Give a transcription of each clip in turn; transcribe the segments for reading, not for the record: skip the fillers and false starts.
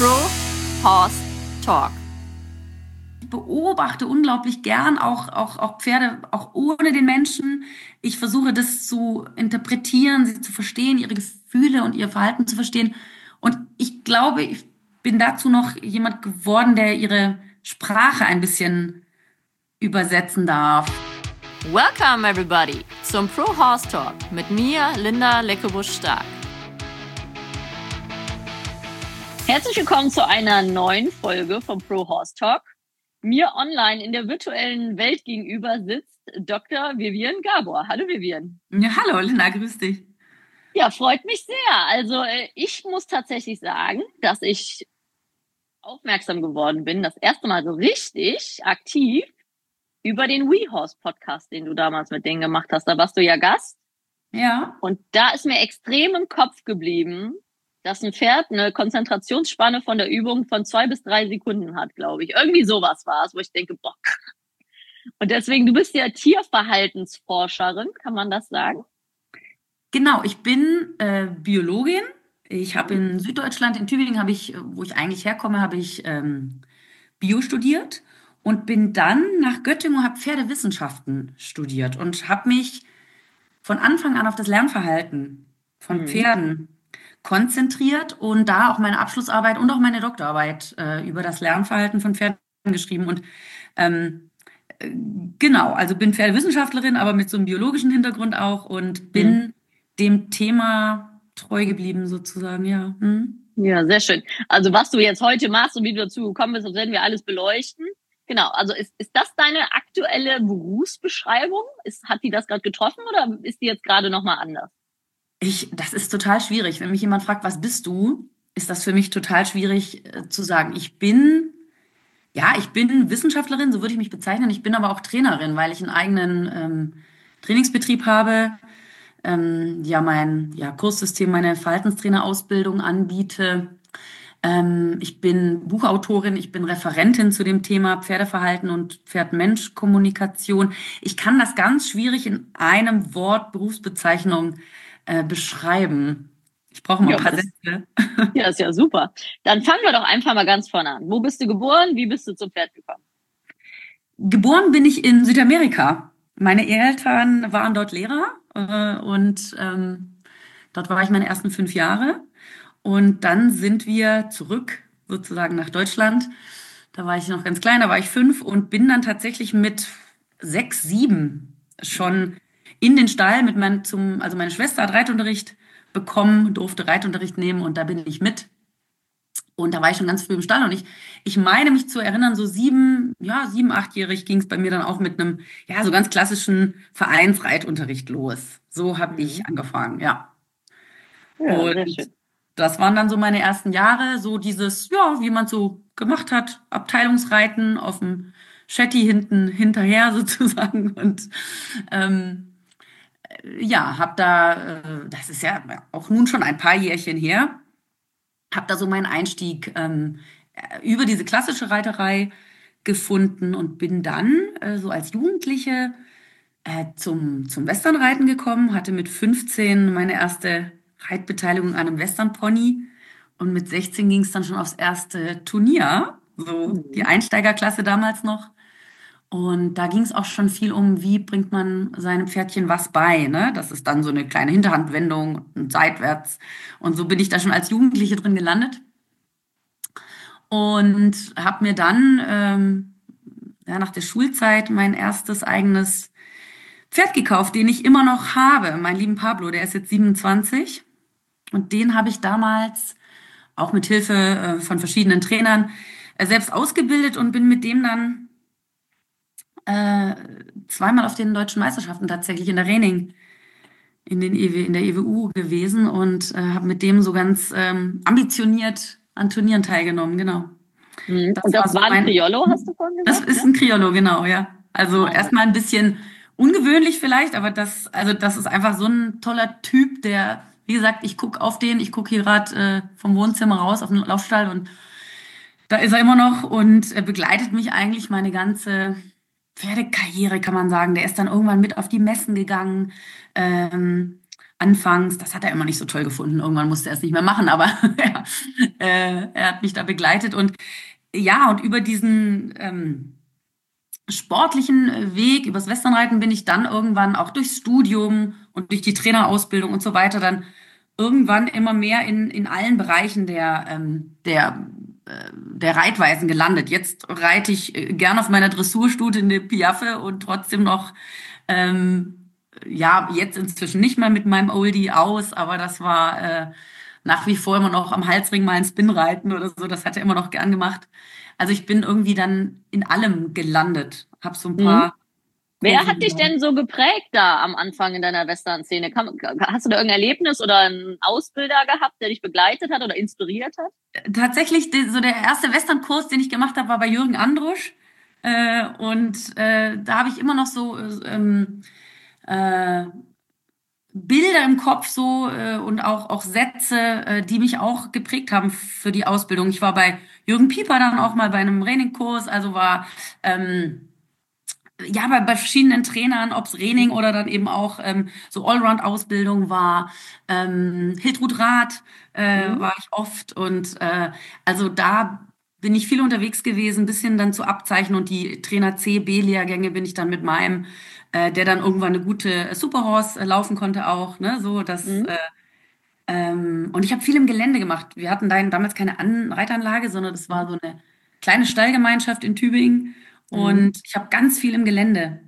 Pro Horse Talk. Ich beobachte unglaublich gern auch Pferde, auch ohne den Menschen. Ich versuche das zu interpretieren, sie zu verstehen, ihre Gefühle und ihr Verhalten zu verstehen. Und ich glaube, ich bin dazu noch jemand geworden, der ihre Sprache ein bisschen übersetzen darf. Welcome everybody zum Pro Horse Talk mit mir, Linda Leckebusch-Stark. Herzlich willkommen zu einer neuen Folge vom Pro Horse Talk. Mir online in der virtuellen Welt gegenüber sitzt Dr. Vivian Gabor. Hallo Vivian. Ja, hallo Linda, grüß dich. Ja, freut mich sehr. Also ich muss tatsächlich sagen, dass ich aufmerksam geworden bin, das erste Mal so richtig aktiv über den WeHorse Podcast, den du damals mit denen gemacht hast. Da warst du ja Gast. Ja. Und da ist mir extrem im Kopf geblieben, dass ein Pferd eine Konzentrationsspanne von der Übung von 2 bis 3 Sekunden hat, glaube ich. Irgendwie sowas war es, wo ich denke, boah. Und deswegen, du bist ja Tierverhaltensforscherin, kann man das sagen? Genau, ich bin Biologin. Ich habe in Süddeutschland, in Tübingen, wo ich eigentlich herkomme, habe ich Bio studiert und bin dann nach Göttingen und habe Pferdewissenschaften studiert und habe mich von Anfang an auf das Lernverhalten von Pferden konzentriert und da auch meine Abschlussarbeit und auch meine Doktorarbeit über das Lernverhalten von Pferden geschrieben. Und genau, also bin Pferdewissenschaftlerin, aber mit so einem biologischen Hintergrund auch und bin dem Thema treu geblieben sozusagen, ja. Ja, sehr schön. Also was du jetzt heute machst und wie du dazu gekommen bist, das werden wir alles beleuchten. Genau, also ist das deine aktuelle Berufsbeschreibung? Hat die das gerade getroffen oder ist die jetzt gerade nochmal anders? Das ist total schwierig. Wenn mich jemand fragt, was bist du, ist das für mich total schwierig zu sagen. Ich bin Wissenschaftlerin, so würde ich mich bezeichnen. Ich bin aber auch Trainerin, weil ich einen eigenen Trainingsbetrieb habe. Mein Kurssystem, meine Verhaltenstrainerausbildung anbiete. Ich bin Buchautorin, ich bin Referentin zu dem Thema Pferdeverhalten und Pferd-Mensch-Kommunikation. Ich kann das ganz schwierig in einem Wort Berufsbezeichnung beschreiben. Ich brauche mal ein paar Sätze. Ja, ist ja super. Dann fangen wir doch einfach mal ganz vorne an. Wo bist du geboren? Wie bist du zum Pferd gekommen? Geboren bin ich in Südamerika. Meine Eltern waren dort Lehrer und dort war ich meine ersten 5 Jahre. Und dann sind wir zurück sozusagen nach Deutschland. Da war ich noch ganz klein, da war ich 5 und bin dann tatsächlich mit 6, 7 schon in den Stall also meine Schwester hat Reitunterricht bekommen, durfte Reitunterricht nehmen und da bin ich mit. Und da war ich schon ganz früh im Stall und ich meine mich zu erinnern, so 7, 8-jährig ging es bei mir dann auch mit einem, so ganz klassischen Vereinsreitunterricht los. So habe ich angefangen, ja. Und sehr schön. das waren dann so meine ersten Jahre, so dieses, wie man so gemacht hat, Abteilungsreiten auf dem Shetty hinterher sozusagen und habe da, das ist ja auch nun schon ein paar Jährchen her, habe da so meinen Einstieg über diese klassische Reiterei gefunden und bin dann so als Jugendliche zum Westernreiten gekommen, hatte mit 15 meine erste Reitbeteiligung an einem Westernpony und mit 16 ging es dann schon aufs erste Turnier, so die Einsteigerklasse damals noch. Und da ging es auch schon viel um, wie bringt man seinem Pferdchen was bei, ne? Das ist dann so eine kleine Hinterhandwendung und seitwärts. Und so bin ich da schon als Jugendliche drin gelandet. Und habe mir dann nach der Schulzeit mein erstes eigenes Pferd gekauft, den ich immer noch habe. Meinen lieben Pablo, der ist jetzt 27. Und den habe ich damals auch mit Hilfe von verschiedenen Trainern selbst ausgebildet und bin mit dem dann zweimal auf den deutschen Meisterschaften tatsächlich in der Reining in der EWU gewesen und habe mit dem so ganz ambitioniert an Turnieren teilgenommen, genau. Und das war ein Criollo, hast du vorhin gesagt? Das ist ein Criollo, genau, ja. Also erstmal ein bisschen ungewöhnlich vielleicht, aber das ist einfach so ein toller Typ, der, wie gesagt, ich gucke hier gerade vom Wohnzimmer raus auf den Laufstall und da ist er immer noch und begleitet mich eigentlich meine ganze Pferdekarriere, kann man sagen. Der ist dann irgendwann mit auf die Messen gegangen, anfangs, das hat er immer nicht so toll gefunden. Irgendwann musste er es nicht mehr machen, aber ja, er hat mich da begleitet. Und ja, und über diesen sportlichen Weg, übers Westernreiten bin ich dann irgendwann auch durchs Studium und durch die Trainerausbildung und so weiter dann irgendwann immer mehr in allen Bereichen der Reitweisen gelandet. Jetzt reite ich gern auf meiner Dressurstute eine Piaffe und trotzdem noch, ja, jetzt inzwischen nicht mehr mit meinem Oldie aus, aber das war nach wie vor immer noch am Halsring mal ein Spin reiten oder so. Das hat er immer noch gern gemacht. Also ich bin irgendwie dann in allem gelandet. Hab so ein paar Wer Kurse hat dich gemacht. denn so geprägt da am Anfang in deiner Western-Szene? Hast du da irgendein Erlebnis oder einen Ausbilder gehabt, der dich begleitet hat oder inspiriert hat? Tatsächlich, so der erste Western-Kurs, den ich gemacht habe, war bei Jürgen Andrusch. Da habe ich immer noch so äh, Bilder im Kopf so und auch Sätze, die mich auch geprägt haben für die Ausbildung. Ich war bei Jürgen Pieper dann auch mal bei einem Training-Kurs, also war ja bei verschiedenen Trainern, ob's Training oder dann eben auch so Allround-Ausbildung war. Hiltrud Rath Mhm. war ich oft und also da bin ich viel unterwegs gewesen, bis hin dann zu Abzeichen und die Trainer C, B-Lehrgänge bin ich dann mit meinem, der dann irgendwann eine gute Superhorse laufen konnte auch, ne, so das Mhm. und ich habe viel im Gelände gemacht. Wir hatten damals keine Reitanlage, sondern das war so eine kleine Stallgemeinschaft in Tübingen. Mhm. Und ich habe ganz viel im Gelände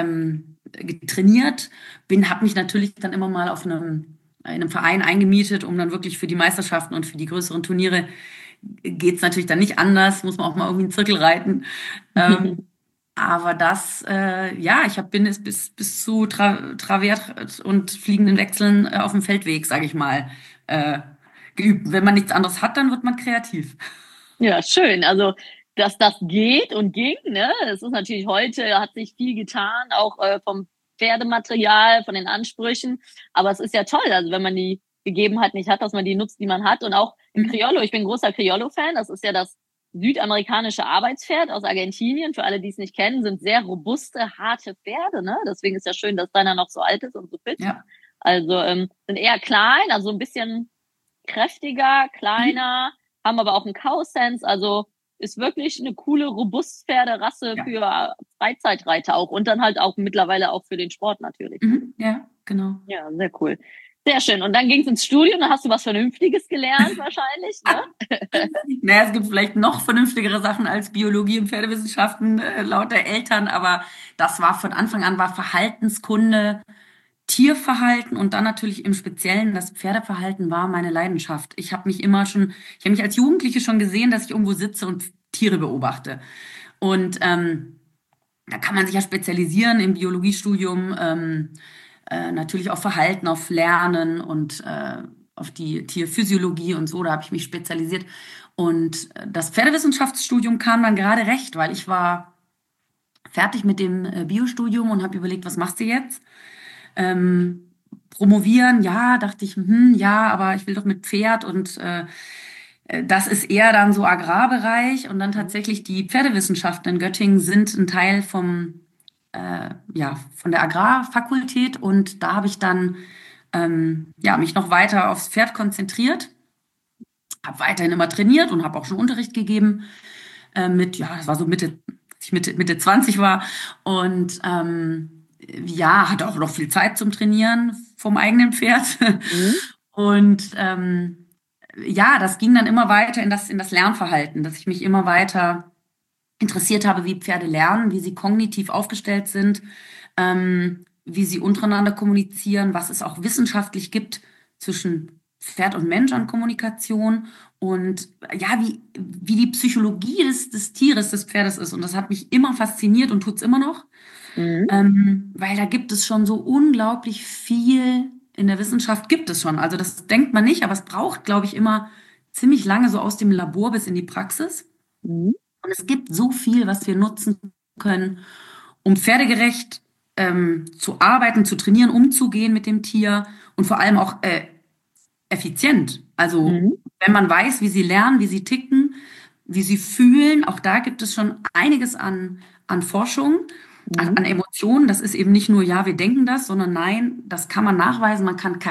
trainiert. Habe mich natürlich dann immer mal in einem Verein eingemietet, um dann wirklich für die Meisterschaften und für die größeren Turniere geht's natürlich dann nicht anders, muss man auch mal irgendwie einen Zirkel reiten. Ähm, aber ja, bin es bis zu Travert und fliegenden Wechseln auf dem Feldweg, sage ich mal, äh, geübt. Wenn man nichts anderes hat, dann wird man kreativ. Ja, schön. Also, dass das geht und ging, ne? Es ist natürlich heute, hat sich viel getan, auch vom Pferdematerial, von den Ansprüchen. Aber es ist ja toll, also wenn man die Gegebenheit nicht hat, dass man die nutzt, die man hat. Und auch im Mhm. Criollo, ich bin großer Criollo-Fan. Das ist ja das südamerikanische Arbeitspferd aus Argentinien. Für alle, die es nicht kennen, sind sehr robuste, harte Pferde, ne? Deswegen ist ja schön, dass deiner noch so alt ist und so fit. Ja. Also sind eher klein, also ein bisschen kräftiger, Mhm. kleiner, haben aber auch einen Cow-Sense, also ist wirklich eine coole Robustpferderasse Ja. für Freizeitreiter auch und dann halt auch mittlerweile auch für den Sport natürlich. Ne? Mhm. Ja, genau. Ja, sehr cool. Sehr schön. Und dann ging es ins Studium, dann hast du was Vernünftiges gelernt wahrscheinlich, ne? Naja, es gibt vielleicht noch vernünftigere Sachen als Biologie und Pferdewissenschaften, laut der Eltern, aber das war von Anfang an war Verhaltenskunde, Tierverhalten und dann natürlich im Speziellen das Pferdeverhalten war meine Leidenschaft. Ich habe mich als Jugendliche schon gesehen, dass ich irgendwo sitze und Tiere beobachte. Und da kann man sich ja spezialisieren im Biologiestudium, natürlich auf Verhalten, auf Lernen und auf die Tierphysiologie und so. Da habe ich mich spezialisiert. Und das Pferdewissenschaftsstudium kam dann gerade recht, weil ich war fertig mit dem Biostudium und habe überlegt, was machst du jetzt? Promovieren, ja, dachte ich, ja, aber ich will doch mit Pferd und das ist eher dann so Agrarbereich und dann tatsächlich die Pferdewissenschaften in Göttingen sind ein Teil ja, von der Agrarfakultät und da habe ich dann ja, mich noch weiter aufs Pferd konzentriert, habe weiterhin immer trainiert und habe auch schon Unterricht gegeben ja, das war so als ich Mitte 20 war und ja, hatte auch noch viel Zeit zum Trainieren vom eigenen Pferd. Mhm. Und ja, das ging dann immer weiter in das Lernverhalten, dass ich mich immer weiter interessiert habe, wie Pferde lernen, wie sie kognitiv aufgestellt sind, wie sie untereinander kommunizieren, was es auch wissenschaftlich gibt zwischen Pferd und Mensch an Kommunikation und ja, wie die Psychologie des Tieres, des Pferdes ist. Und das hat mich immer fasziniert und tut's immer noch, Mhm. weil da gibt es schon so unglaublich viel in der Wissenschaft gibt es schon. Also das denkt man nicht, aber es braucht, glaube ich, immer ziemlich lange so aus dem Labor bis in die Praxis. Mhm. Und es gibt so viel, was wir nutzen können, um pferdegerecht zu arbeiten, zu trainieren, umzugehen mit dem Tier und vor allem auch effizient. Also Mhm. wenn man weiß, wie sie lernen, wie sie ticken, wie sie fühlen, auch da gibt es schon einiges an Forschung. an Emotionen. Das ist eben nicht nur, ja, wir denken das, sondern nein, das kann man nachweisen. Man kann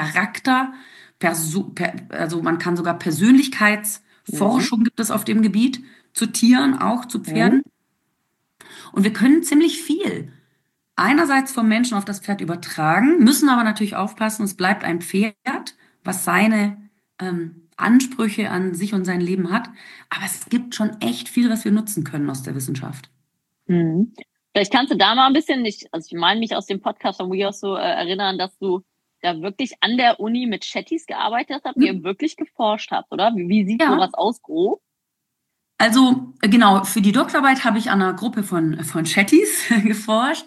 also man kann sogar Persönlichkeitsforschung gibt es auf dem Gebiet, zu Tieren, auch zu Pferden. Und wir können ziemlich viel einerseits vom Menschen auf das Pferd übertragen, müssen aber natürlich aufpassen, es bleibt ein Pferd, was seine Ansprüche an sich und sein Leben hat. Aber es gibt schon echt viel, was wir nutzen können aus der Wissenschaft. Vielleicht kannst du da mal ein bisschen, also ich meine mich aus dem Podcast von We auch so erinnern, dass du da wirklich an der Uni mit Shetties gearbeitet habt, ihr wirklich geforscht habt, oder? Wie sieht sowas aus, grob? Also genau, für die Doktorarbeit habe ich an einer Gruppe von Shetties geforscht,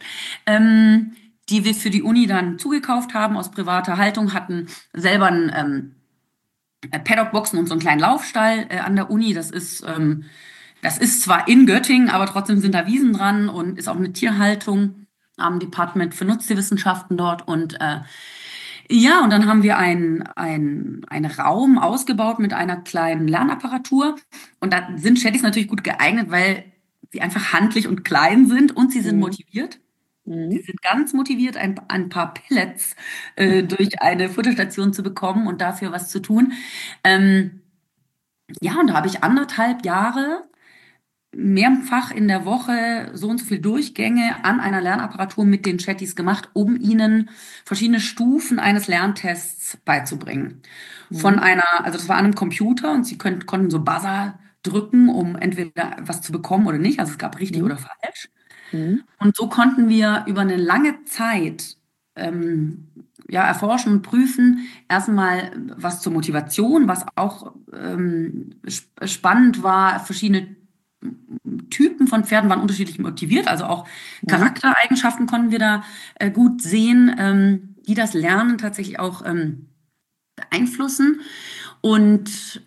die wir für die Uni dann zugekauft haben aus privater Haltung, hatten selber einen Paddock-Boxen und so einen kleinen Laufstall an der Uni. Das ist zwar in Göttingen, aber trotzdem sind da Wiesen dran und ist auch eine Tierhaltung am Department für Nutztierwissenschaften dort. Und und dann haben wir einen Raum ausgebaut mit einer kleinen Lernapparatur. Und da sind Shetties natürlich gut geeignet, weil sie einfach handlich und klein sind und sie sind motiviert. Sie sind ganz motiviert, ein paar Pellets durch eine Futterstation zu bekommen und dafür was zu tun. Und da habe ich 1,5 Jahre mehrfach in der Woche so und so viele Durchgänge an einer Lernapparatur mit den Shetties gemacht, um ihnen verschiedene Stufen eines Lerntests beizubringen. Also das war an einem Computer und sie konnten so Buzzer drücken, um entweder was zu bekommen oder nicht. Also es gab richtig oder falsch. Und so konnten wir über eine lange Zeit erforschen und prüfen, erstmal was zur Motivation, was auch spannend war, verschiedene Typen von Pferden waren unterschiedlich motiviert, also auch Charaktereigenschaften konnten wir da gut sehen, die das Lernen tatsächlich auch beeinflussen. Und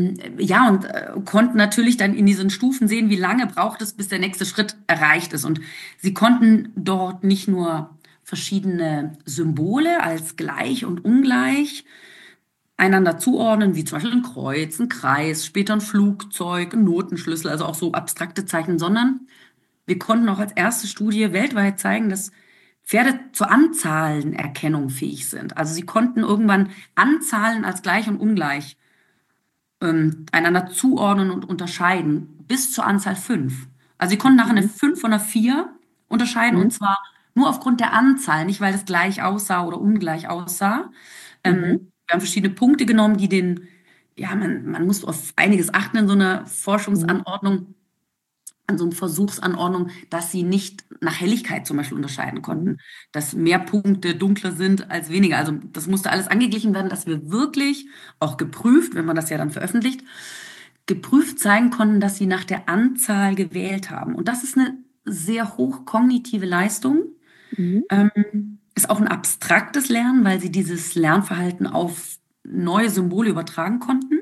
konnten natürlich dann in diesen Stufen sehen, wie lange braucht es, bis der nächste Schritt erreicht ist. Und sie konnten dort nicht nur verschiedene Symbole als gleich und ungleich einander zuordnen, wie zum Beispiel ein Kreuz, ein Kreis, später ein Flugzeug, ein Notenschlüssel, also auch so abstrakte Zeichen, sondern wir konnten auch als erste Studie weltweit zeigen, dass Pferde zur Anzahlenerkennung fähig sind. Also sie konnten irgendwann Anzahlen als gleich und ungleich einander zuordnen und unterscheiden, bis zur Anzahl 5. Also sie konnten nachher eine 5 von einer 4 unterscheiden, und zwar nur aufgrund der Anzahl, nicht weil es gleich aussah oder ungleich aussah. Wir haben verschiedene Punkte genommen, die man muss auf einiges achten in so einer Forschungsanordnung, an so einer Versuchsanordnung, dass sie nicht nach Helligkeit zum Beispiel unterscheiden konnten, dass mehr Punkte dunkler sind als weniger. Also das musste alles angeglichen werden, dass wir wirklich auch geprüft, wenn man das ja dann veröffentlicht, geprüft zeigen konnten, dass sie nach der Anzahl gewählt haben. Und das ist eine sehr hochkognitive Leistung. Ist auch ein abstraktes Lernen, weil sie dieses Lernverhalten auf neue Symbole übertragen konnten.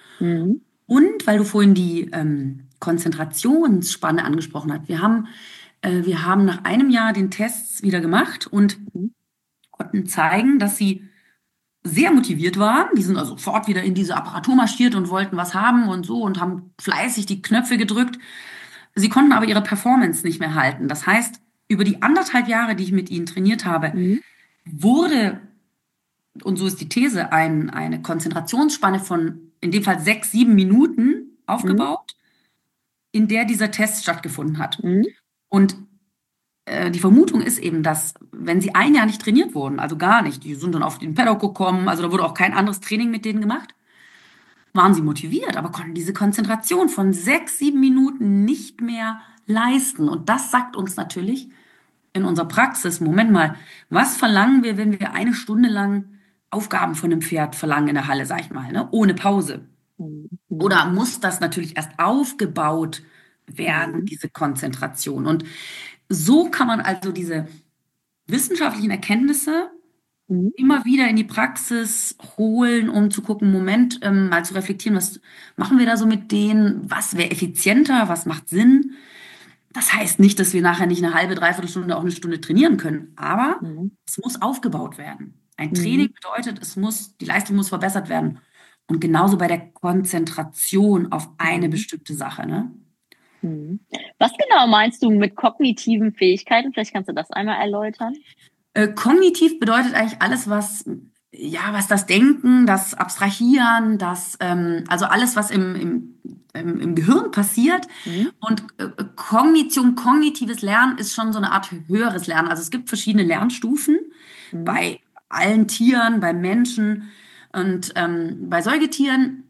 Und weil du vorhin die Konzentrationsspanne angesprochen hast. Wir haben nach einem Jahr den Tests wieder gemacht und konnten zeigen, dass sie sehr motiviert waren. Die sind also sofort wieder in diese Apparatur marschiert und wollten was haben und so und haben fleißig die Knöpfe gedrückt. Sie konnten aber ihre Performance nicht mehr halten. Das heißt, über die 1,5 Jahre, die ich mit ihnen trainiert habe, wurde, und so ist die These, eine Konzentrationsspanne von in dem Fall 6, 7 Minuten aufgebaut, in der dieser Test stattgefunden hat. Und die Vermutung ist eben, dass, wenn sie ein Jahr nicht trainiert wurden, also gar nicht, die sind dann auf den Paddock gekommen, also da wurde auch kein anderes Training mit denen gemacht, waren sie motiviert, aber konnten diese Konzentration von 6, 7 Minuten nicht mehr leisten. Und das sagt uns natürlich in unserer Praxis, Moment mal, was verlangen wir, wenn wir 1 Stunde lang Aufgaben von einem Pferd verlangen in der Halle, sag ich mal, ne, ohne Pause? Oder muss das natürlich erst aufgebaut werden, diese Konzentration? Und so kann man also diese wissenschaftlichen Erkenntnisse immer wieder in die Praxis holen, um zu gucken, Moment, mal zu reflektieren, was machen wir da so mit denen, was wäre effizienter, was macht Sinn. Das heißt nicht, dass wir nachher nicht eine halbe, dreiviertel Stunde, auch 1 Stunde trainieren können, aber es muss aufgebaut werden. Ein Training bedeutet, die Leistung muss verbessert werden. Und genauso bei der Konzentration auf eine bestimmte Sache, ne? Was genau meinst du mit kognitiven Fähigkeiten? Vielleicht kannst du das einmal erläutern. Kognitiv bedeutet eigentlich alles, was das Denken, das Abstrahieren, also alles, was im Gehirn passiert. Mhm. Und Kognition, kognitives Lernen ist schon so eine Art höheres Lernen. Also es gibt verschiedene Lernstufen bei allen Tieren, bei Menschen und bei Säugetieren.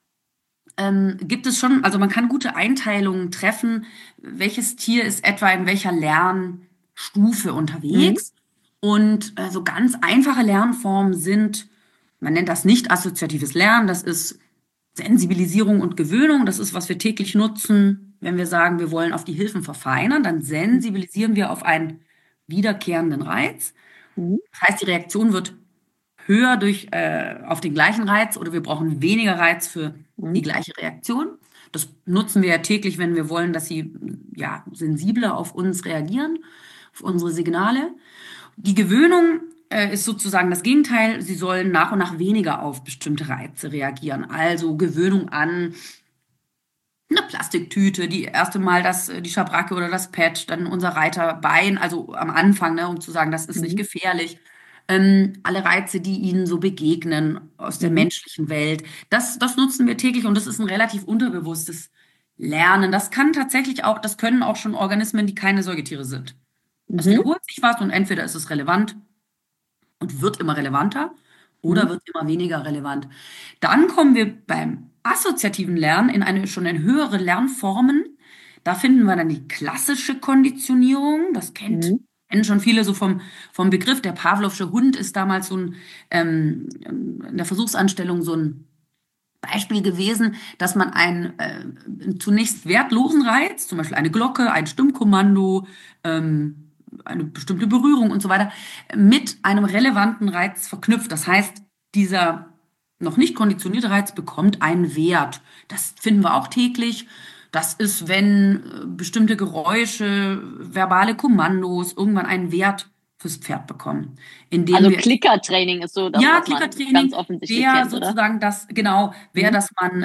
Gibt es schon, also man kann gute Einteilungen treffen, welches Tier ist etwa in welcher Lernstufe Mhm. unterwegs. Und so ganz einfache Lernformen sind, man nennt das nicht assoziatives Lernen, das ist Sensibilisierung und Gewöhnung, das ist, was wir täglich nutzen. Wenn wir sagen, wir wollen auf die Hilfen verfeinern, dann sensibilisieren wir auf einen wiederkehrenden Reiz. Mhm. Das heißt, die Reaktion wird höher auf den gleichen Reiz oder wir brauchen weniger Reiz für die Mhm. gleiche Reaktion. Das nutzen wir ja täglich, wenn wir wollen, dass sie ja sensibler auf uns reagieren, auf unsere Signale. Die Gewöhnung ist sozusagen das Gegenteil. Sie sollen nach und nach weniger auf bestimmte Reize reagieren. Also Gewöhnung an eine Plastiktüte, die erste Mal die Schabracke oder das Pad, dann unser Reiterbein, also am Anfang, ne, um zu sagen, das ist nicht Mhm. gefährlich. Alle Reize, die ihnen so begegnen aus der Mhm. menschlichen Welt, das nutzen wir täglich und das ist ein relativ unterbewusstes Lernen. Das können auch schon Organismen, die keine Säugetiere sind. Es Mhm. wiederholt sich was und entweder ist es relevant und wird immer relevanter oder Mhm. wird immer weniger relevant. Dann kommen wir beim assoziativen Lernen schon in höhere Lernformen. Da finden wir dann die klassische Konditionierung. Kennen schon viele so vom Begriff. Der Pavlovsche Hund ist damals in der Versuchsanstellung so ein Beispiel gewesen, dass man einen zunächst wertlosen Reiz, zum Beispiel eine Glocke, ein Stimmkommando, eine bestimmte Berührung und so weiter, mit einem relevanten Reiz verknüpft. Das heißt, dieser noch nicht konditionierte Reiz bekommt einen Wert. Das finden wir auch täglich. Das ist, wenn bestimmte Geräusche, verbale Kommandos irgendwann einen Wert fürs Pferd bekommen, indem Also wir Klickertraining ist so das, ja, was man ganz Klickertraining offensichtlich kennt, oder? wäre, Mhm. dass man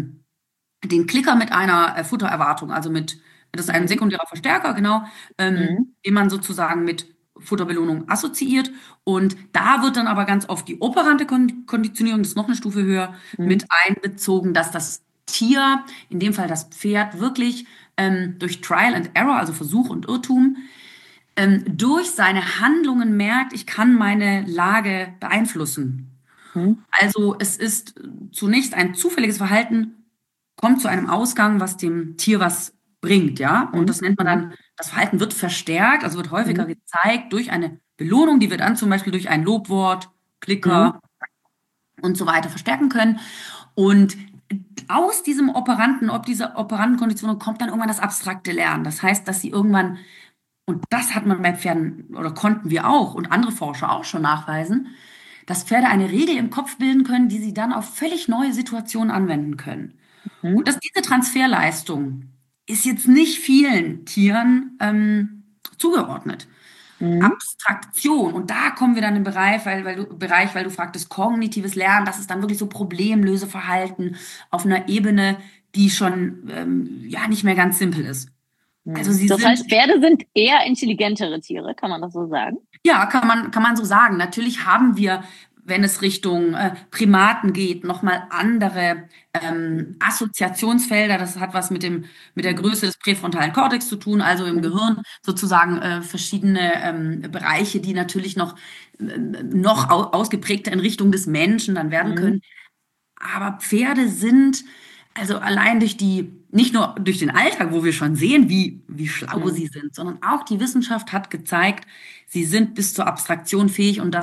den Klicker mit einer Futtererwartung, das ist ein Mhm. sekundärer Verstärker, genau, Mhm. den man sozusagen mit Futterbelohnung assoziiert. Und da wird dann aber ganz oft die operante Konditionierung, das ist noch eine Stufe höher, Mhm. mit einbezogen, dass das Tier, in dem Fall das Pferd, wirklich durch Trial and Error, also Versuch und Irrtum, durch seine Handlungen merkt, ich kann meine Lage beeinflussen. Mhm. Also es ist zunächst ein zufälliges Verhalten, kommt zu einem Ausgang, was dem Tier was bringt, ja. Und Mhm. das nennt man Mhm. dann, das Verhalten wird verstärkt, also wird häufiger Mhm. gezeigt durch eine Belohnung, die wir dann zum Beispiel durch ein Lobwort, Mhm. Klicker und so weiter verstärken können. Und aus diesem ob dieser Operandenkonditionierung kommt dann irgendwann das abstrakte Lernen. Das heißt, dass sie irgendwann, und das hat man bei Pferden oder konnten wir auch und andere Forscher auch schon nachweisen, dass Pferde eine Regel im Kopf bilden können, die sie dann auf völlig neue Situationen anwenden können. Und Mhm. diese Transferleistung ist jetzt nicht vielen Tieren zugeordnet. Mhm. Abstraktion, und da kommen wir dann im Bereich, weil du fragtest, kognitives Lernen, das ist dann wirklich so Problemlöseverhalten auf einer Ebene, die schon ja nicht mehr ganz simpel ist. Also Mhm. sie Das sind heißt, Pferde sind eher intelligentere Tiere, kann man das so sagen? Ja, kann man so sagen. Natürlich haben wir, wenn es Richtung Primaten geht, nochmal andere Assoziationsfelder. Das hat was mit der Größe des präfrontalen Kortex zu tun, also im Mhm. Gehirn sozusagen verschiedene Bereiche, die natürlich noch ausgeprägter in Richtung des Menschen dann werden Mhm. können. Aber Pferde sind, also allein nicht nur durch den Alltag, wo wir schon sehen, wie schlau Mhm. sie sind, sondern auch die Wissenschaft hat gezeigt, sie sind bis zur Abstraktion fähig und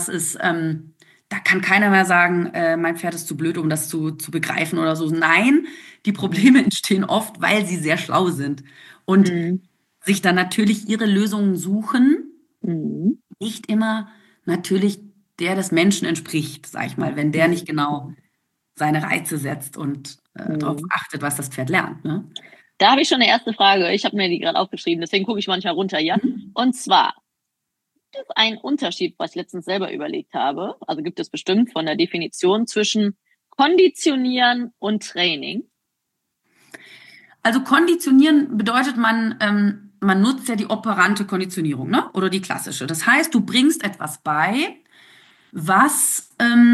da kann keiner mehr sagen, mein Pferd ist zu blöd, um das zu begreifen oder so. Nein, die Mhm. Probleme entstehen oft, weil sie sehr schlau sind und Mhm. sich dann natürlich ihre Lösungen suchen, Mhm. nicht immer natürlich der des Menschen entspricht, sag ich mal, wenn der nicht genau seine Reize setzt und darauf Mhm. achtet, was das Pferd lernt. Ne? Da habe ich schon eine erste Frage. Ich habe mir die gerade aufgeschrieben, deswegen gucke ich manchmal runter hier. Mhm. Und zwar, gibt es einen Unterschied, was ich letztens selber überlegt habe? Also gibt es bestimmt von der Definition zwischen Konditionieren und Training? Also konditionieren bedeutet, man nutzt ja die operante Konditionierung, ne? Oder die klassische. Das heißt, du bringst etwas bei, was,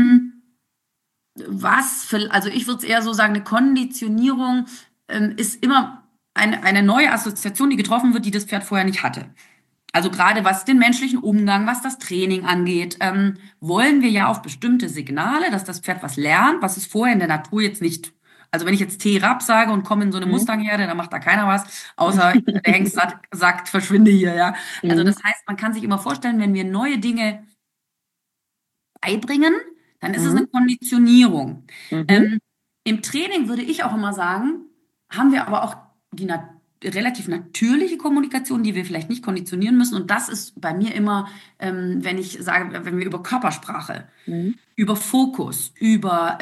also ich würde es eher so sagen, eine Konditionierung ist immer eine neue Assoziation, die getroffen wird, die das Pferd vorher nicht hatte. Also gerade was den menschlichen Umgang, was das Training angeht, wollen wir ja auf bestimmte Signale, dass das Pferd was lernt, was es vorher in der Natur jetzt nicht. Also wenn ich jetzt T-Rap sage und komme in so eine Mustangherde, dann macht da keiner was, außer der Hengst sagt, verschwinde hier, ja. Also das heißt, man kann sich immer vorstellen, wenn wir neue Dinge beibringen, dann ist es eine Konditionierung. Im Training würde ich auch immer sagen, haben wir aber auch die relativ natürliche Kommunikation, die wir vielleicht nicht konditionieren müssen. Und das ist bei mir immer, wenn ich sage, wenn wir über Körpersprache, über Fokus, über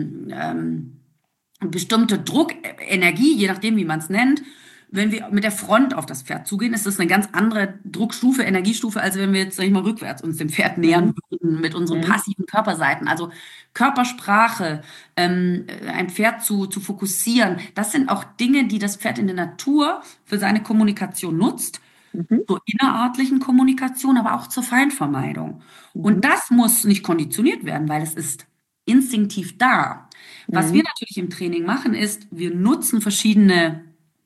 bestimmte Druckenergie, je nachdem, wie man es nennt, wenn wir mit der Front auf das Pferd zugehen, ist das eine ganz andere Druckstufe, Energiestufe, als wenn wir jetzt, sag ich mal, rückwärts uns dem Pferd nähern würden mit unseren passiven Körperseiten. Also Körpersprache, ein Pferd zu fokussieren, das sind auch Dinge, die das Pferd in der Natur für seine Kommunikation nutzt, zur innerartlichen Kommunikation, aber auch zur Feindvermeidung. Und das muss nicht konditioniert werden, weil es ist instinktiv da. Was wir natürlich im Training machen, ist, wir nutzen verschiedene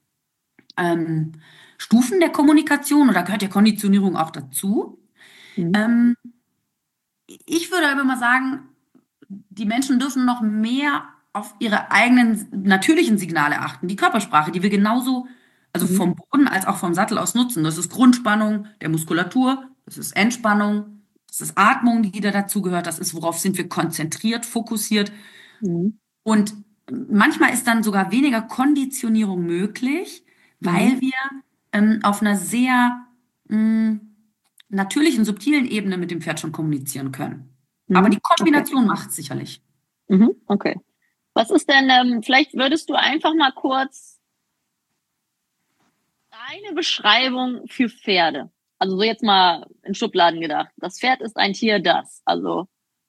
Stufen der Kommunikation, oder gehört ja Konditionierung auch dazu. Ich würde aber mal sagen, die Menschen dürfen noch mehr auf ihre eigenen natürlichen Signale achten. Die Körpersprache, die wir genauso, also vom Boden als auch vom Sattel aus nutzen. Das ist Grundspannung der Muskulatur, das ist Entspannung, das ist Atmung, die da dazu gehört, das ist, worauf sind wir konzentriert, fokussiert. Und manchmal ist dann sogar weniger Konditionierung möglich, weil wir auf einer sehr natürlichen, subtilen Ebene mit dem Pferd schon kommunizieren können. Aber die Kombination macht es sicherlich. Okay. Was ist denn, vielleicht würdest du einfach mal kurz eine Beschreibung für Pferde, also so jetzt mal in Schubladen gedacht. Das Pferd ist ein Tier, das, also.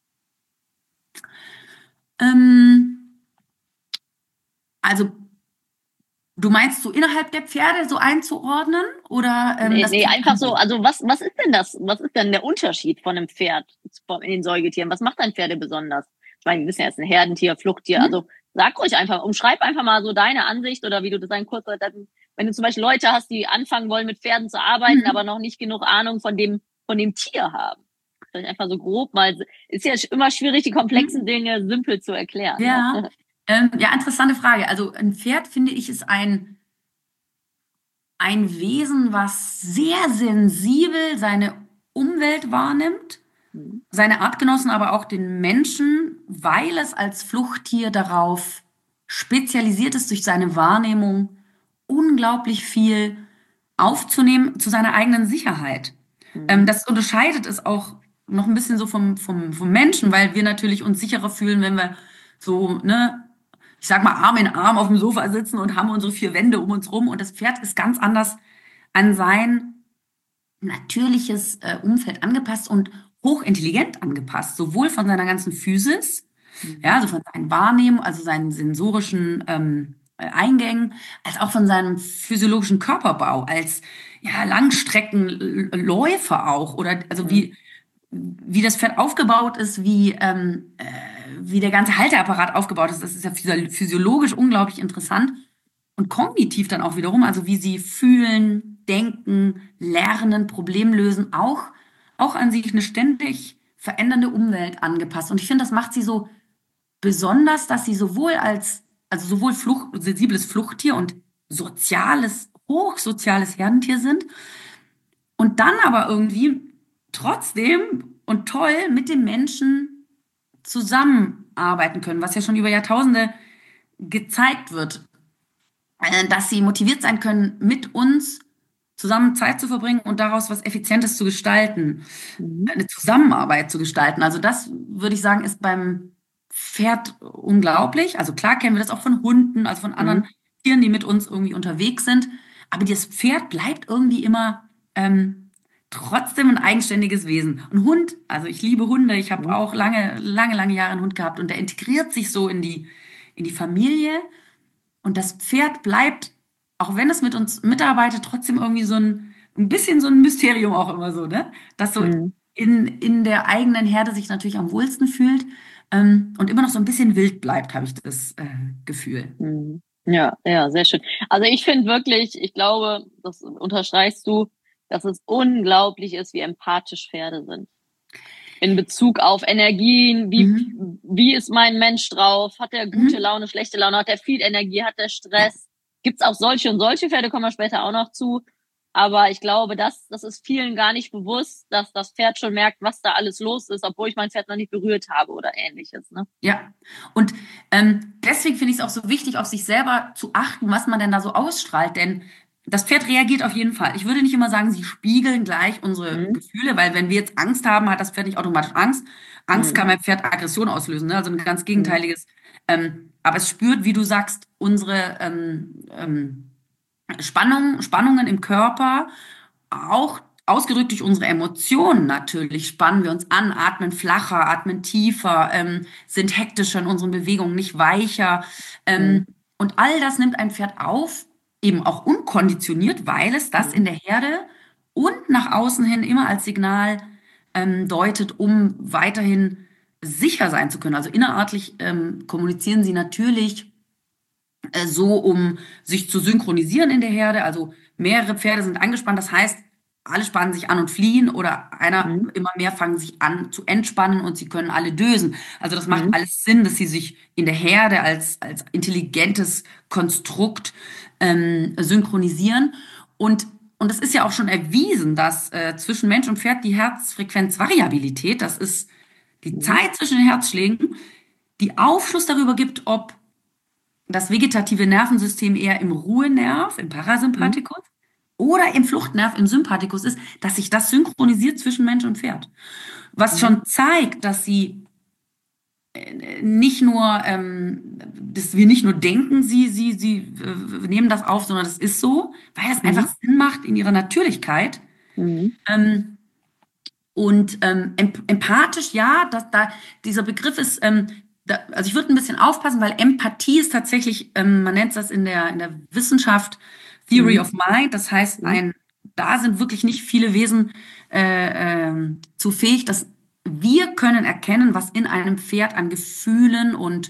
Also du meinst so innerhalb der Pferde so einzuordnen oder nee, einfach so, also was ist denn das? Was ist denn der Unterschied von einem Pferd in den Säugetieren? Was macht ein Pferde besonders? Ich meine, wir wissen ja, es ist ein Herdentier, Fluchttier, also sag ruhig einfach, umschreib einfach mal so deine Ansicht oder wie du das sagen kurz, wenn du zum Beispiel Leute hast, die anfangen wollen, mit Pferden zu arbeiten, aber noch nicht genug Ahnung von dem Tier haben. Vielleicht einfach so grob mal, ist ja immer schwierig, die komplexen Dinge simpel zu erklären. Ja. Ne? Ja, interessante Frage. Also ein Pferd, finde ich, ist ein Wesen, was sehr sensibel seine Umwelt wahrnimmt, seine Artgenossen, aber auch den Menschen, weil es als Fluchttier darauf spezialisiert ist, durch seine Wahrnehmung unglaublich viel aufzunehmen zu seiner eigenen Sicherheit. Das unterscheidet es auch noch ein bisschen so vom Menschen, weil wir natürlich uns sicherer fühlen, wenn wir so, ne, ich sag mal, Arm in Arm auf dem Sofa sitzen und haben unsere 4 Wände um uns rum. Und das Pferd ist ganz anders an sein natürliches Umfeld angepasst und hochintelligent angepasst, sowohl von seiner ganzen Physis, ja, also von seinen Wahrnehmungen, also seinen sensorischen Eingängen, als auch von seinem physiologischen Körperbau, als ja, Langstreckenläufer auch, oder also wie das Pferd aufgebaut ist, wie der ganze Halteapparat aufgebaut ist. Das ist ja physiologisch unglaublich interessant. Und kognitiv dann auch wiederum, also wie sie fühlen, denken, lernen, Problem lösen, auch an sich eine ständig verändernde Umwelt angepasst. Und ich finde, das macht sie so besonders, dass sie sowohl sensibles Fluchttier und hochsoziales Herdentier sind und dann aber irgendwie trotzdem und toll mit dem Menschen zusammenarbeiten können, was ja schon über Jahrtausende gezeigt wird, dass sie motiviert sein können, mit uns zusammen Zeit zu verbringen und daraus was Effizientes zu gestalten, eine Zusammenarbeit zu gestalten. Also das, würde ich sagen, ist beim Pferd unglaublich. Also klar kennen wir das auch von Hunden, also von anderen Tieren, die mit uns irgendwie unterwegs sind. Aber das Pferd bleibt irgendwie immer trotzdem ein eigenständiges Wesen. Ein Hund, also ich liebe Hunde, ich habe auch lange Jahre einen Hund gehabt und der integriert sich so in die Familie und das Pferd bleibt auch wenn es mit uns mitarbeitet, trotzdem irgendwie ein bisschen so ein Mysterium auch immer so, ne? Dass so Mhm. in der eigenen Herde sich natürlich am wohlsten fühlt, und immer noch so ein bisschen wild bleibt, habe ich das Gefühl. Mhm. Ja, ja, sehr schön. Also ich finde wirklich, ich glaube, das unterstreichst du, dass es unglaublich ist, wie empathisch Pferde sind. In Bezug auf Energien, Mhm. wie ist mein Mensch drauf? Hat er gute Mhm. Laune, schlechte Laune? Hat er viel Energie? Hat er Ja. Stress? Gibt's auch solche und solche Pferde, kommen wir später auch noch zu. Aber ich glaube, das ist vielen gar nicht bewusst, dass das Pferd schon merkt, was da alles los ist, obwohl ich mein Pferd noch nicht berührt habe oder ähnliches, ne? Ja, und deswegen finde ich es auch so wichtig, auf sich selber zu achten, was man denn da so ausstrahlt. Denn das Pferd reagiert auf jeden Fall. Ich würde nicht immer sagen, sie spiegeln gleich unsere Mhm. Gefühle, weil wenn wir jetzt Angst haben, hat das Pferd nicht automatisch Angst. Angst kann Mhm. beim Pferd Aggression auslösen, ne? Also ein ganz Mhm. gegenteiliges. Aber es spürt, wie du sagst, unsere Spannungen im Körper, auch ausgedrückt durch unsere Emotionen natürlich, spannen wir uns an, atmen flacher, atmen tiefer, sind hektischer in unseren Bewegungen, nicht weicher. Mhm. Und all das nimmt ein Pferd auf, eben auch unkonditioniert, weil es das Mhm. in der Herde und nach außen hin immer als Signal deutet, um weiterhin sicher sein zu können. Also innerartlich kommunizieren sie natürlich so, um sich zu synchronisieren in der Herde. Also mehrere Pferde sind angespannt. Das heißt, alle spannen sich an und fliehen oder einer Mhm. immer mehr fangen sich an zu entspannen und sie können alle dösen. Also das macht Mhm. alles Sinn, dass sie sich in der Herde als intelligentes Konstrukt synchronisieren. Und es ist ja auch schon erwiesen, dass zwischen Mensch und Pferd die Herzfrequenzvariabilität, das ist die Mhm. Zeit zwischen den Herzschlägen, die Aufschluss darüber gibt, ob das vegetative Nervensystem eher im Ruhenerv, im Mhm. Parasympathikus oder im Fluchtnerv, im Sympathikus ist, dass sich das synchronisiert zwischen Mensch und Pferd. Was Mhm. schon zeigt, dass nicht nur, dass wir nicht nur denken, sie nehmen das auf, sondern das ist so, weil es einfach Mhm. Sinn macht in ihrer Natürlichkeit. Mhm. Ähm, und empathisch, ja, dieser Begriff ist, also ich würde ein bisschen aufpassen, weil Empathie ist tatsächlich, man nennt das in der Wissenschaft Theory Mhm. of Mind. Das heißt, Mhm. da sind wirklich nicht viele Wesen zu fähig, dass wir können erkennen, was in einem Pferd an Gefühlen und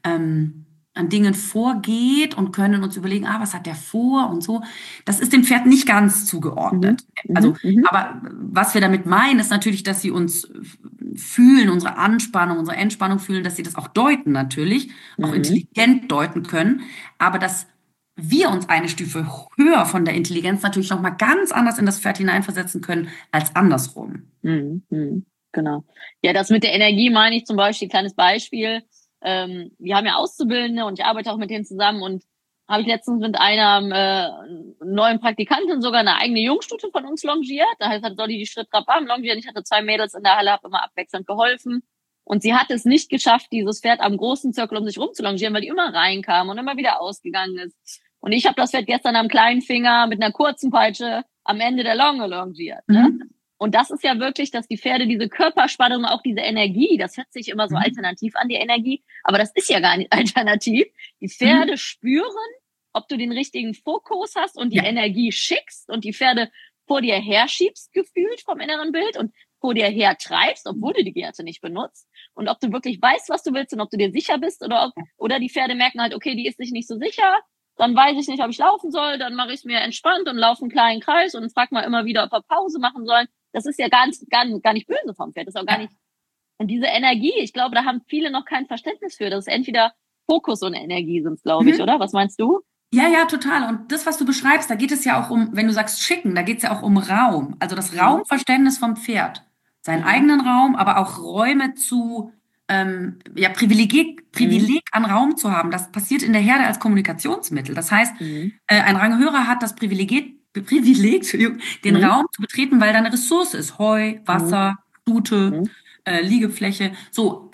an Dingen vorgeht und können uns überlegen, was hat der vor und so. Das ist dem Pferd nicht ganz Mhm. zugeordnet. Also, Mhm. Mhm. aber was wir damit meinen, ist natürlich, dass sie uns fühlen, unsere Anspannung, unsere Entspannung fühlen, dass sie das auch deuten natürlich, auch Mhm. intelligent deuten können, aber dass wir uns eine Stufe höher von der Intelligenz natürlich noch mal ganz anders in das Pferd hineinversetzen können als andersrum. Mhm. Mhm. Genau. Ja, das mit der Energie meine ich zum Beispiel, kleines Beispiel. Wir haben ja Auszubildende und ich arbeite auch mit denen zusammen und habe ich letztens mit einer neuen Praktikantin sogar eine eigene Jungstute von uns longiert. Da heißt, soll die Schritt-Trab-Bam longieren. Ich hatte 2 Mädels in der Halle, habe immer abwechselnd geholfen. Und sie hat es nicht geschafft, dieses Pferd am großen Zirkel um sich rum zu longieren, weil die immer reinkam und immer wieder ausgegangen ist. Und ich habe das Pferd gestern am kleinen Finger mit einer kurzen Peitsche am Ende der Longe longiert. Ne? Mhm. Und das ist ja wirklich, dass die Pferde diese Körperspannung, auch diese Energie, das hört sich immer so Mhm. alternativ an, die Energie, aber das ist ja gar nicht alternativ. Die Mhm. Pferde spüren, ob du den richtigen Fokus hast und die Ja. Energie schickst und die Pferde vor dir herschiebst, gefühlt vom inneren Bild und vor dir her treibst, obwohl du die Gerte nicht benutzt. Und ob du wirklich weißt, was du willst und ob du dir sicher bist oder die Pferde merken halt, okay, die ist sich nicht so sicher, dann weiß ich nicht, ob ich laufen soll, dann mache ich es mir entspannt und laufe einen kleinen Kreis und frag mal immer wieder, ob wir Pause machen sollen. Das ist ja gar nicht böse vom Pferd. Das ist auch gar Ja. nicht. Und diese Energie, ich glaube, da haben viele noch kein Verständnis für. Das ist entweder Fokus und Energie sind, glaube ich, Mhm. oder? Was meinst du? Ja, ja, total. Und das, was du beschreibst, da geht es ja auch um, wenn du sagst schicken, da geht es ja auch um Raum. Also das Mhm. Raumverständnis vom Pferd. Seinen Mhm. eigenen Raum, aber auch Räume zu, ja, Mhm. Privileg an Raum zu haben. Das passiert in der Herde als Kommunikationsmittel. Das heißt, Mhm. ein Ranghörer hat das Privileg, Entschuldigung, den Mhm. Raum zu betreten, weil da eine Ressource ist. Heu, Mhm. Wasser, Stute, Mhm. Liegefläche. So,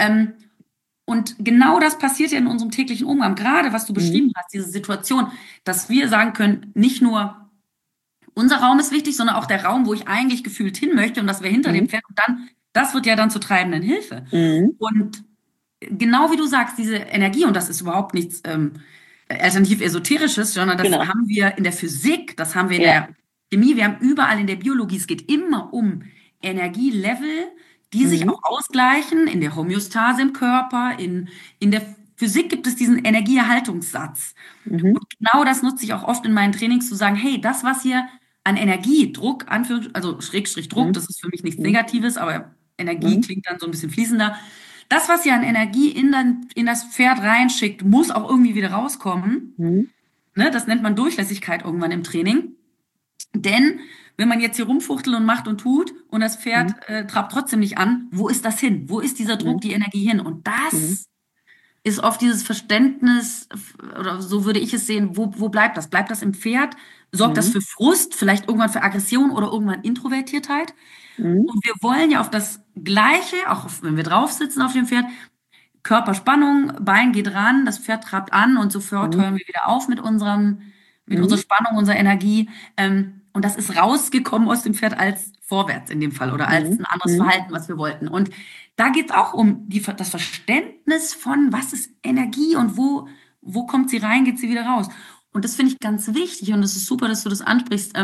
und genau das passiert ja in unserem täglichen Umgang. Gerade was du Mhm. beschrieben hast, diese Situation, dass wir sagen können, nicht nur unser Raum ist wichtig, sondern auch der Raum, wo ich eigentlich gefühlt hin möchte und das wäre hinter dem Mhm. Pferd. Und dann, das wird ja dann zur treibenden Hilfe. Mhm. Und genau wie du sagst, diese Energie, und das ist überhaupt nichts alternativ Esoterisches, sondern das Genau. haben wir in der Physik, das haben wir in Ja. der Chemie, wir haben überall in der Biologie. Es geht immer um Energielevel, die sich auch ausgleichen in der Homöostase im Körper. In der Physik gibt es diesen Energieerhaltungssatz. Mhm. Und genau das nutze ich auch oft in meinen Trainings, zu sagen, hey, das, was hier an Energie, Druck, also Schrägstrich Druck, das ist für mich nichts Negatives, aber Energie klingt dann so ein bisschen fließender. Das, was ihr an Energie in das Pferd reinschickt, muss auch irgendwie wieder rauskommen. Ne, das nennt man Durchlässigkeit irgendwann im Training. Denn wenn man jetzt hier rumfuchtelt und macht und tut und das Pferd trabt trotzdem nicht an, wo ist das hin? Wo ist dieser Druck, die Energie hin? Und das ist oft dieses Verständnis, oder so würde ich es sehen, wo bleibt das? Bleibt das im Pferd? Sorgt das für Frust, vielleicht irgendwann für Aggression oder irgendwann Introvertiertheit? Und wir wollen ja auf das Gleiche, auch wenn wir drauf sitzen auf dem Pferd, Körperspannung, Bein geht ran, das Pferd trabt an und sofort hören wir wieder auf mit unserer Spannung, unserer Energie. Und das ist rausgekommen aus dem Pferd als vorwärts in dem Fall oder als ein anderes Verhalten, was wir wollten. Und da geht es auch um das Verständnis von, was ist Energie und wo kommt sie rein, geht sie wieder raus. Und das finde ich ganz wichtig und es ist super, dass du das ansprichst,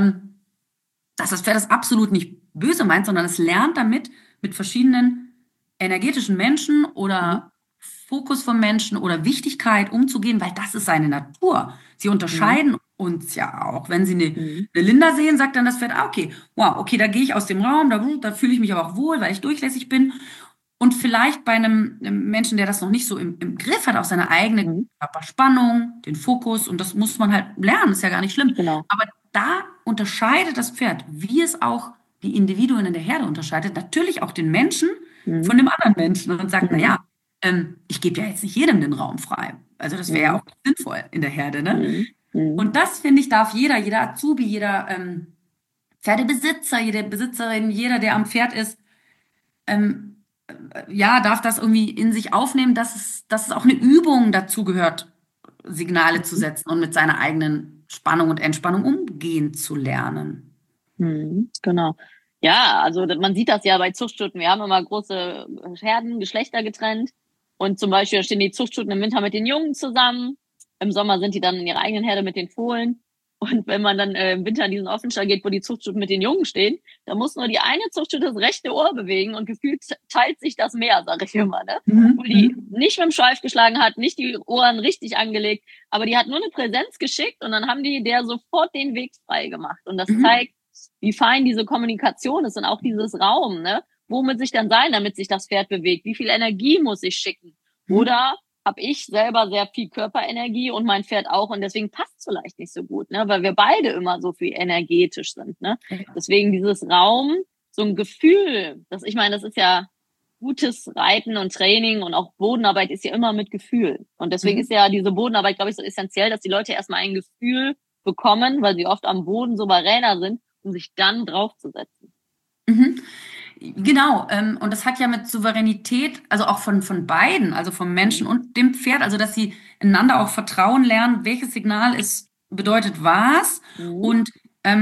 dass das Pferd das absolut nicht böse meint, sondern es lernt damit, mit verschiedenen energetischen Menschen oder Fokus von Menschen oder Wichtigkeit umzugehen, weil das ist seine Natur. Sie unterscheiden uns ja auch. Wenn sie eine Linda sehen, sagt dann das Pferd, okay, wow, okay, da gehe ich aus dem Raum, da fühle ich mich aber auch wohl, weil ich durchlässig bin. Und vielleicht bei einem Menschen, der das noch nicht so im Griff hat, auch seine eigene Körperspannung, den Fokus, und das muss man halt lernen, ist ja gar nicht schlimm. Genau. Aber da unterscheidet das Pferd, wie es auch die Individuen in der Herde unterscheidet, natürlich auch den Menschen von dem anderen Menschen und sagt, naja, ich gebe ja jetzt nicht jedem den Raum frei. Also das wäre ja auch sinnvoll in der Herde, ne? Und das, finde ich, darf jeder Azubi, jeder Pferdebesitzer, jede Besitzerin, jeder, der am Pferd ist, darf das irgendwie in sich aufnehmen, dass es auch eine Übung dazu gehört, Signale zu setzen und mit seiner eigenen Spannung und Entspannung umgehen zu lernen. Genau. Ja, also man sieht das ja bei Zuchtstuten. Wir haben immer große Herden, Geschlechter getrennt. Und zum Beispiel stehen die Zuchtstuten im Winter mit den Jungen zusammen. Im Sommer sind die dann in ihrer eigenen Herde mit den Fohlen. Und wenn man dann im Winter in diesen Offenstall geht, wo die Zuchtstuten mit den Jungen stehen, da muss nur die eine Zuchtstute das rechte Ohr bewegen und gefühlt teilt sich das Meer, sage ich immer, ne? Wo die nicht mit dem Schweif geschlagen hat, nicht die Ohren richtig angelegt, aber die hat nur eine Präsenz geschickt und dann haben die der sofort den Weg frei gemacht. Und das zeigt, wie fein diese Kommunikation ist und auch dieses Raum, ne? Wo muss ich dann sein, damit sich das Pferd bewegt? Wie viel Energie muss ich schicken? Oder habe ich selber sehr viel Körperenergie und mein Pferd auch und deswegen passt es vielleicht nicht so gut, ne? Weil wir beide immer so viel energetisch sind, ne? Deswegen dieses Raum, so ein Gefühl, ich meine, das ist ja gutes Reiten und Training und auch Bodenarbeit ist ja immer mit Gefühl. Und deswegen ist ja diese Bodenarbeit, glaube ich, so essentiell, dass die Leute erstmal ein Gefühl bekommen, weil sie oft am Boden souveräner sind, um sich dann draufzusetzen. Genau, und das hat ja mit Souveränität, also auch von beiden, also vom Menschen und dem Pferd, also dass sie einander auch vertrauen lernen, welches Signal es bedeutet was. Und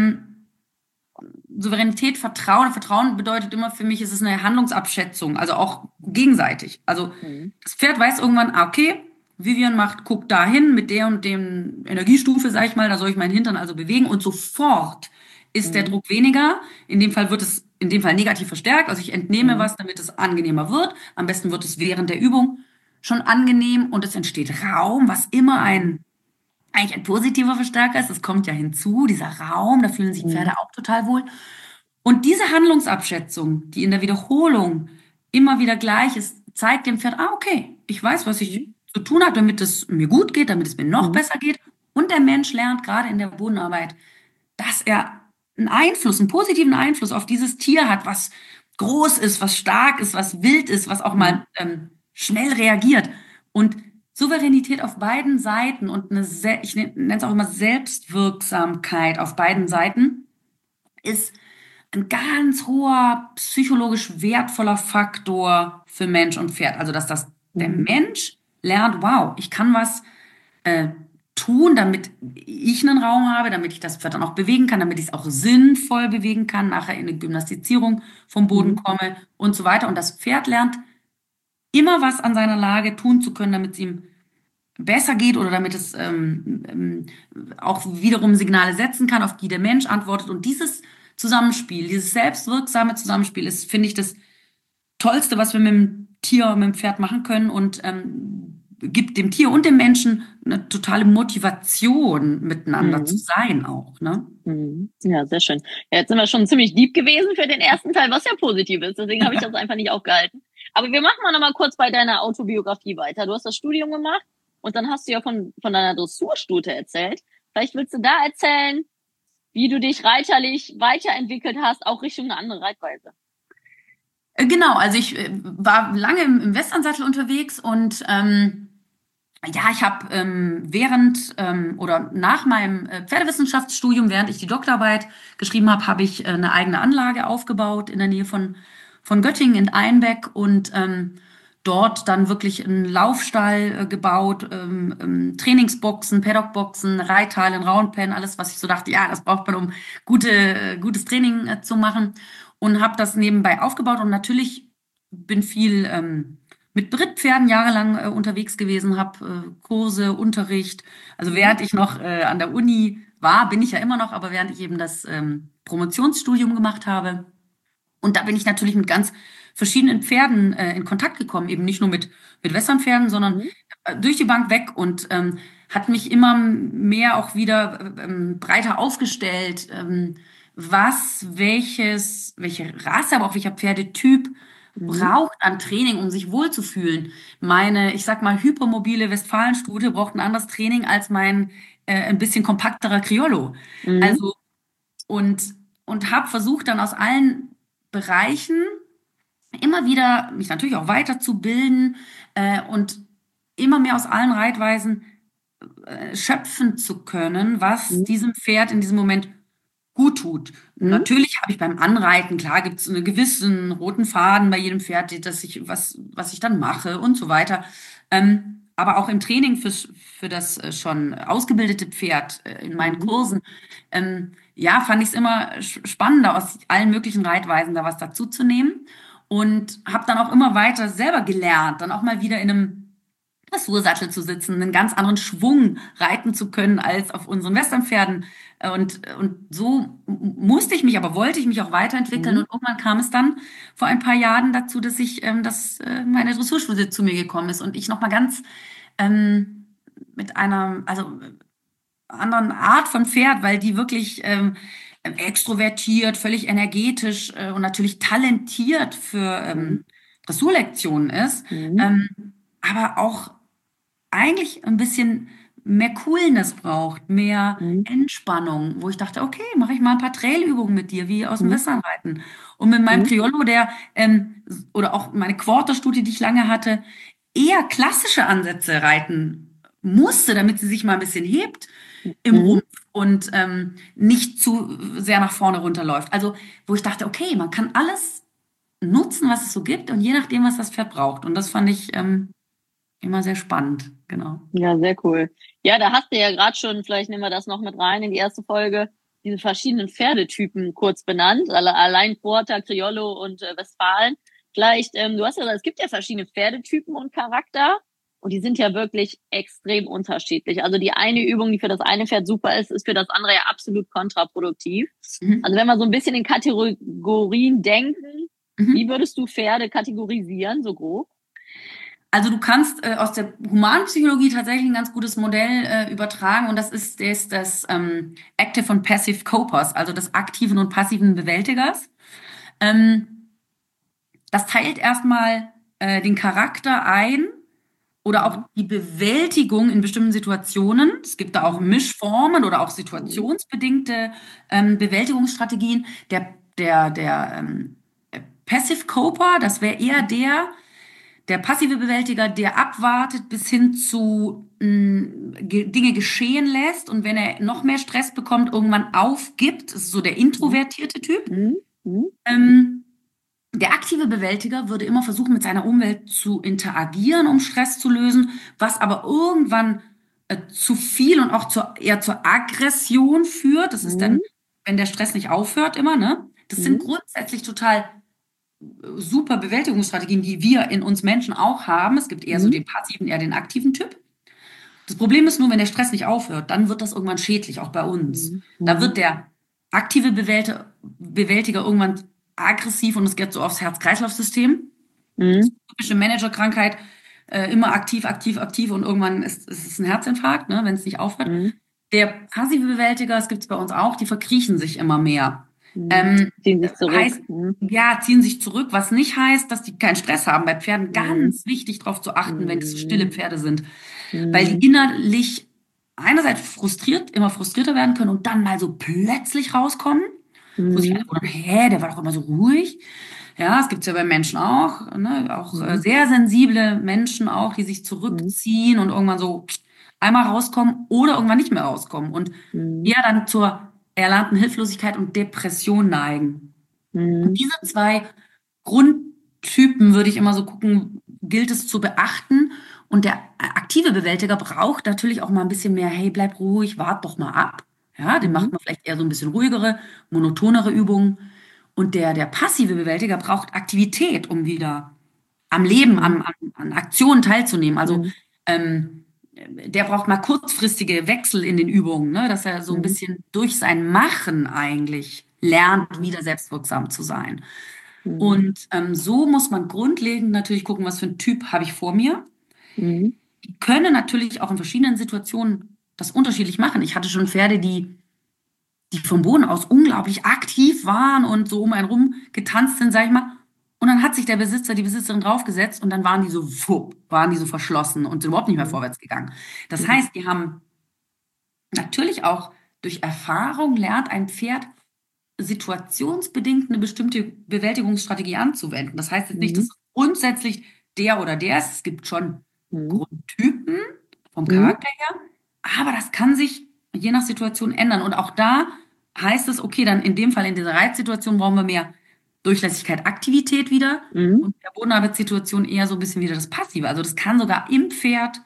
Souveränität, Vertrauen bedeutet immer für mich, es ist eine Handlungsabschätzung, also auch gegenseitig. Also das Pferd weiß irgendwann, okay, Vivian guckt dahin mit der und dem Energiestufe, sag ich mal, da soll ich meinen Hintern also bewegen und sofort ist der Druck weniger. In dem Fall wird es negativ verstärkt. Also ich entnehme was, damit es angenehmer wird. Am besten wird es während der Übung schon angenehm und es entsteht Raum, was immer eigentlich ein positiver Verstärker ist. Das kommt ja hinzu, dieser Raum, da fühlen sich Pferde auch total wohl. Und diese Handlungsabschätzung, die in der Wiederholung immer wieder gleich ist, zeigt dem Pferd, okay, ich weiß, was ich zu tun habe, damit es mir gut geht, damit es mir noch besser geht. Und der Mensch lernt gerade in der Bodenarbeit, dass er einen positiven Einfluss auf dieses Tier hat, was groß ist, was stark ist, was wild ist, was auch mal schnell reagiert. Und Souveränität auf beiden Seiten und ich nenne es auch immer Selbstwirksamkeit auf beiden Seiten ist ein ganz hoher, psychologisch wertvoller Faktor für Mensch und Pferd. Also, dass der Mensch lernt, wow, ich kann was tun, damit ich einen Raum habe, damit ich das Pferd dann auch bewegen kann, damit ich es auch sinnvoll bewegen kann, nachher in eine Gymnastizierung vom Boden komme und so weiter. Und das Pferd lernt immer was an seiner Lage tun zu können, damit es ihm besser geht oder damit es auch wiederum Signale setzen kann, auf die der Mensch antwortet. Und dieses Zusammenspiel, dieses selbstwirksame Zusammenspiel ist, finde ich, das Tollste, was wir mit dem Tier, mit dem Pferd machen können und gibt dem Tier und dem Menschen eine totale Motivation, miteinander zu Mhm. sein auch, ne? Mhm. Ja, sehr schön. Ja, jetzt sind wir schon ziemlich deep gewesen für den ersten Teil, was ja positiv ist. Deswegen habe ich das einfach nicht aufgehalten. Aber wir machen mal noch mal kurz bei deiner Autobiografie weiter. Du hast das Studium gemacht und dann hast du ja von deiner Dressurstute erzählt. Vielleicht willst du da erzählen, wie du dich reiterlich weiterentwickelt hast, auch Richtung eine andere Reitweise. Genau, also ich war lange im Westernsattel unterwegs und ja, ich habe während oder nach meinem Pferdewissenschaftsstudium, während ich die Doktorarbeit geschrieben habe, habe ich eine eigene Anlage aufgebaut in der Nähe von Göttingen in Einbeck und dort dann wirklich einen Laufstall gebaut, Trainingsboxen, Paddockboxen, Reithallen, Roundpen, alles, was ich so dachte, ja, das braucht man, um gutes Training zu machen und habe das nebenbei aufgebaut und natürlich bin viel mit Brittpferden jahrelang unterwegs gewesen, habe Kurse, Unterricht. Also während ich noch an der Uni war, bin ich ja immer noch, aber während ich eben das Promotionsstudium gemacht habe. Und da bin ich natürlich mit ganz verschiedenen Pferden in Kontakt gekommen, eben nicht nur mit Westernpferden, sondern Mhm. durch die Bank weg und hat mich immer mehr auch wieder breiter aufgestellt, welche Rasse, aber auch welcher Pferdetyp Mhm. braucht an Training, um sich wohlzufühlen. Meine, ich sag mal, hypermobile Westfalenstute braucht ein anderes Training als mein ein bisschen kompakterer Criollo. Mhm. Also und habe versucht dann aus allen Bereichen immer wieder mich natürlich auch weiterzubilden und immer mehr aus allen Reitweisen schöpfen zu können, was Mhm. diesem Pferd in diesem Moment gut tut. Mhm. Natürlich habe ich beim Anreiten, klar, gibt es einen gewissen roten Faden bei jedem Pferd, was ich dann mache und so weiter. Aber auch im Training für das schon ausgebildete Pferd in meinen Mhm. Kursen, ja, fand ich es immer spannender, aus allen möglichen Reitweisen da was dazu zu nehmen. Und habe dann auch immer weiter selber gelernt, dann auch mal wieder in einem Dressursattel zu sitzen, einen ganz anderen Schwung reiten zu können als auf unseren Westernpferden. Und so musste ich mich, aber wollte ich mich auch weiterentwickeln. Mhm. Und irgendwann kam es dann vor ein paar Jahren dazu, dass meine Dressurschule zu mir gekommen ist und ich nochmal ganz mit einer, also anderen Art von Pferd, weil die wirklich extrovertiert, völlig energetisch und natürlich talentiert für Mhm. Dressurlektionen ist, Mhm. ähm, aber auch eigentlich ein bisschen mehr Coolness braucht, mehr Mhm. Entspannung, wo ich dachte, okay, mache ich mal ein paar Trailübungen mit dir, wie aus dem Mhm. Westernreiten. Und mit meinem Mhm. Criollo, oder auch meine Quarterstute, die ich lange hatte, eher klassische Ansätze reiten musste, damit sie sich mal ein bisschen hebt im Mhm. Rumpf und nicht zu sehr nach vorne runterläuft. Also, wo ich dachte, okay, man kann alles nutzen, was es so gibt und je nachdem, was das Pferd braucht. Und das fand ich immer sehr spannend, genau. Ja, sehr cool. Ja, da hast du ja gerade schon, vielleicht nehmen wir das noch mit rein in die erste Folge, diese verschiedenen Pferdetypen kurz benannt, allein Quarter, Criollo und Westfalen. Vielleicht, du hast ja gesagt, es gibt ja verschiedene Pferdetypen und Charakter und die sind ja wirklich extrem unterschiedlich. Also die eine Übung, die für das eine Pferd super ist, ist für das andere ja absolut kontraproduktiv. Also Mhm. wenn wir so ein bisschen in Kategorien denken, wie Mhm. würdest du Pferde kategorisieren, so grob? Also du kannst aus der Humanpsychologie tatsächlich ein ganz gutes Modell übertragen und das ist das Active und Passive Copers, also des aktiven und passiven Bewältigers. Ähm, Das teilt erstmal den Charakter ein oder auch Mhm. die Bewältigung in bestimmten Situationen. Es gibt da auch Mhm. Mischformen oder auch Mhm. situationsbedingte Bewältigungsstrategien. Der Passive Coper, das wäre eher der passive Bewältiger, der abwartet bis hin zu Dinge geschehen lässt und wenn er noch mehr Stress bekommt, irgendwann aufgibt. Das ist so der Mhm. introvertierte Typ. Mhm. Mhm. Ähm, Der aktive Bewältiger würde immer versuchen, mit seiner Umwelt zu interagieren, um Stress zu lösen, was aber irgendwann zu viel und auch eher zur Aggression führt. Das ist dann, Mhm. wenn der Stress nicht aufhört, immer, ne? Das sind Mhm. grundsätzlich total super Bewältigungsstrategien, die wir in uns Menschen auch haben. Es gibt eher so Mhm. den passiven, eher den aktiven Typ. Das Problem ist nur, wenn der Stress nicht aufhört, dann wird das irgendwann schädlich, auch bei uns. Da wird der aktive Bewältiger irgendwann aggressiv und es geht so aufs Herz-Kreislauf-System. Typische Managerkrankheit, immer aktiv, aktiv, aktiv und irgendwann ist es ein Herzinfarkt, ne, wenn es nicht aufhört. Der passive Bewältiger, das gibt es bei uns auch, die verkriechen sich immer mehr. Ziehen sich zurück. Heißt, ja, ziehen sich zurück, was nicht heißt, dass die keinen Stress haben. Bei Pferden ganz wichtig darauf zu achten, wenn es stille Pferde sind. Weil die innerlich einerseits immer frustrierter werden können und dann mal so plötzlich rauskommen. Wo sich alle wundern, der war doch immer so ruhig. Ja, es gibt's ja bei Menschen auch, ne? Auch sehr sensible Menschen auch, die sich zurückziehen und irgendwann so einmal rauskommen oder irgendwann nicht mehr rauskommen und eher dann zur erlernten Hilflosigkeit und Depression neigen. Und diese zwei Grundtypen würde ich immer so gucken, gilt es zu beachten. Und der aktive Bewältiger braucht natürlich auch mal ein bisschen mehr, hey, bleib ruhig, wart doch mal ab. Ja, den macht man vielleicht eher so ein bisschen ruhigere, monotonere Übungen. Und der passive Bewältiger braucht Aktivität, um wieder am Leben, an Aktionen teilzunehmen. Also der braucht mal kurzfristige Wechsel in den Übungen, ne? Dass er so ein bisschen durch sein Machen eigentlich lernt, wieder selbstwirksam zu sein. Und so muss man grundlegend natürlich gucken, was für ein Typ habe ich vor mir. Die können natürlich auch in verschiedenen Situationen das unterschiedlich machen. Ich hatte schon Pferde, die vom Boden aus unglaublich aktiv waren und so um einen rum getanzt sind, sag ich mal. Und dann hat sich der Besitzer, die Besitzerin draufgesetzt und dann waren die so verschlossen und sind überhaupt nicht mehr vorwärts gegangen. Das heißt, die haben natürlich auch durch Erfahrung lernt ein Pferd situationsbedingt eine bestimmte Bewältigungsstrategie anzuwenden. Das heißt jetzt nicht, dass grundsätzlich der oder der ist. Es gibt schon Grundtypen vom Charakter her, aber das kann sich je nach Situation ändern. Und auch da heißt es, okay, dann in dem Fall in dieser Reizsituation brauchen wir mehr Durchlässigkeit, Aktivität wieder und in der Bodenarbeitssituation eher so ein bisschen wieder das Passive. Also das kann sogar im Pferd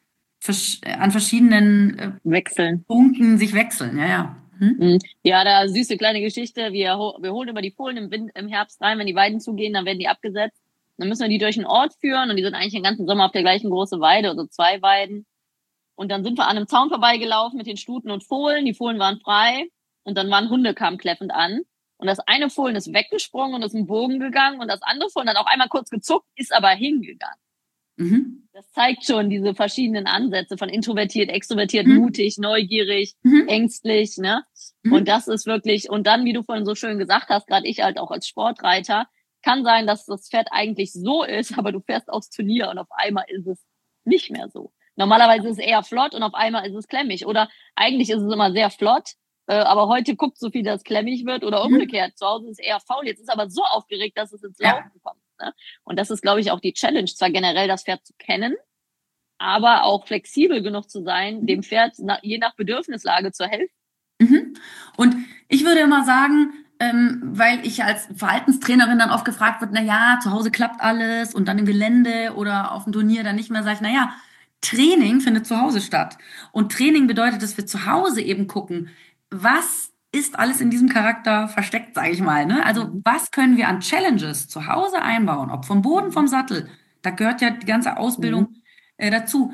an verschiedenen Punkten sich wechseln. Ja. Ja, da süße kleine Geschichte. Wir holen immer die Fohlen im Herbst rein. Wenn die Weiden zugehen, dann werden die abgesetzt. Dann müssen wir die durch den Ort führen und die sind eigentlich den ganzen Sommer auf der gleichen großen Weide oder 2 Weiden. Und dann sind wir an einem Zaun vorbeigelaufen mit den Stuten und Fohlen. Die Fohlen waren frei und dann waren Hunde, kamen kläffend an. Und das eine Fohlen ist weggesprungen und ist im Bogen gegangen und das andere Fohlen hat auch einmal kurz gezuckt, ist aber hingegangen. Das zeigt schon diese verschiedenen Ansätze von introvertiert, extrovertiert, mutig, neugierig, ängstlich, ne? Und das ist wirklich, und dann, wie du vorhin so schön gesagt hast, gerade ich halt auch als Sportreiter, kann sein, dass das Pferd eigentlich so ist, aber du fährst aufs Turnier und auf einmal ist es nicht mehr so. Normalerweise ist es eher flott und auf einmal ist es klemmig. Oder eigentlich ist es immer sehr flott, aber heute guckt so viel, dass es klemmig wird oder umgekehrt. Zu Hause ist es eher faul. Jetzt ist es aber so aufgeregt, dass es ins Laufen kommt. Ne? Und das ist, glaube ich, auch die Challenge, zwar generell das Pferd zu kennen, aber auch flexibel genug zu sein, dem Pferd je nach Bedürfnislage zu helfen. Und ich würde immer sagen, weil ich als Verhaltenstrainerin dann oft gefragt wird, na ja, zu Hause klappt alles und dann im Gelände oder auf dem Turnier dann nicht mehr, sage ich, na ja, Training findet zu Hause statt. Und Training bedeutet, dass wir zu Hause eben gucken, was ist alles in diesem Charakter versteckt, sage ich mal. Ne? Also was können wir an Challenges zu Hause einbauen, ob vom Boden, vom Sattel, da gehört ja die ganze Ausbildung dazu.